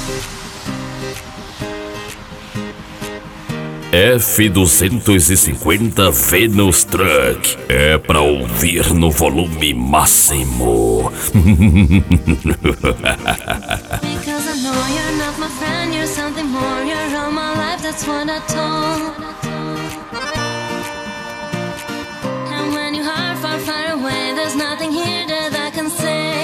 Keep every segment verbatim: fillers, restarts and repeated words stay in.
F duzentos e cinquenta Venus Truck é pra ouvir no volume máximo. Because I know you're not my friend, you're something more, you're all my life, that's what I told. And when you are far, far away, there's nothing here that I can say.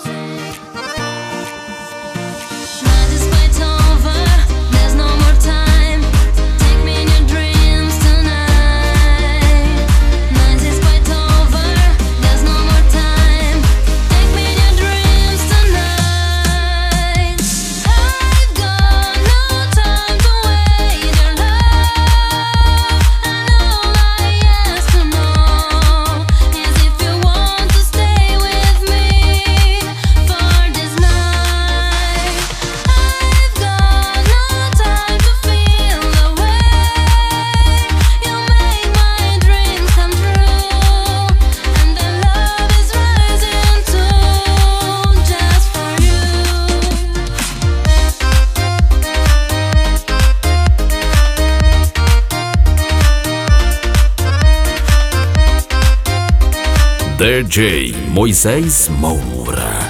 Night is quite over, there's no more time. Take me in your dreams tonight. Night is quite over, there's no more time. Take me in your dreams tonight. I've got no time to wait your love. And all I ask to know is if you want to stay with me for this night. I've got no time to feel the way you make my dreams come true, and the love is rising too, just for you. D J Moisés Moura.